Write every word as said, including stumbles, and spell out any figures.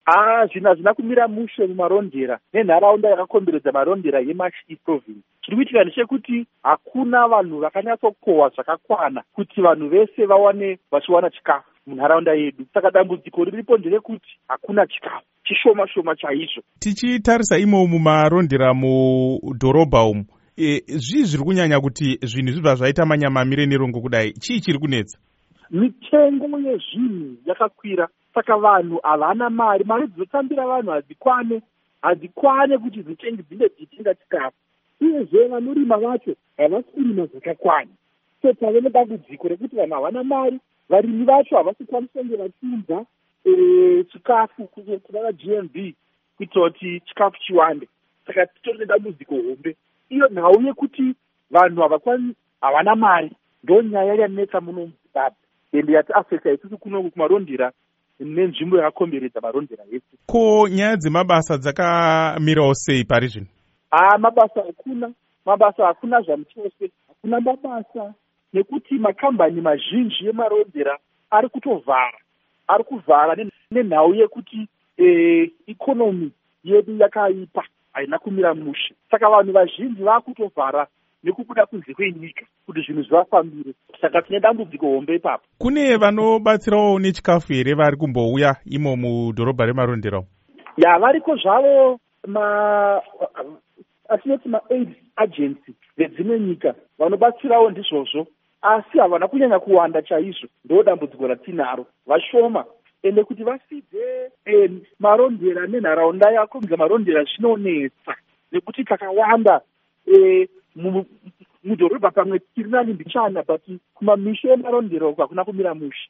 Ah, zvinhu hazvina kumira mushe mumarondera nenharaunda yakakomberedza marondera yeMashi Province. Chiri kuitika ndechekuti hakuna vanhu vakanyatsokohwa zvakakwana kuti vanhu vese vawane vachiwana chikafu munharaunda yedu. Saka dambudziko riripo nderekuti hakuna chikafu, chishoma shoma chaizvo. Tichitarisa imo mumarondera mudhorobha umu, e, zvii zviri kunyanya kuti zvinhu zvibva zvaita manyamamire nerongo kudai? Chii chiri kunetsa? Mitengo yezvinhu yakakwira, saka vanhu havana mari. Mari dzinotambira vanhu hadzikwane, hadzikwane kuti dzitenge dzinde dzichitenga chikafu. Uyezve vanorima vacho havasi kurima zvakakwana. So tave nedambudziko rekuti vanhu havana mari, varimi vacho havasi kwanisa kunge vachiudza chikafu kuna G M B kuitira kuti chikafu chiwande. Saka titori nedambudziko hombe. Iyo nhau yekuti vanhu havakwani, havana mari, ndo nyaya yanetsa muno muZimbabwe ende yati afekta isusu kuno kumarondera nenzvimbo yakakomberedza marondera ese. Ko nyaya dzemabasa dzakamirawo sei pari zvino? Ah, mabasa hakuna, mabasa hakuna zvamuchose, hakuna mabasa nekuti makambani mazhinji emarondera ari kutovhara, ari kuvhara nenhau yekuti eh, ikonomi yedu yakaipa, haina kumira mushe. Saka vanhu vazhinji vakutovhara nekubuda kunze kwenyika kuti zvinhu zvivafambire. Saka tine dambudziko hombe ipapo. Kune vanobatsirawo nechikafu here vari kumbouya imo mudhorobha remarondera? Ya, variko zvavo ma atinoti ma-aid agency vedzimwe nyika vanobatsirawo ndizvozvo, asi havana kunyanya kuwanda chaizvo. Ndo dambudziko ratinaro, vashoma. Ende kuti vasidze eh, marondera nenharaunda yakomberedza marondera zvinonetsa nekuti kakawanda eh, mudhorobha pamwe tiri nani mbichana, but kumamisha emarondera uko hakuna kumira mushe.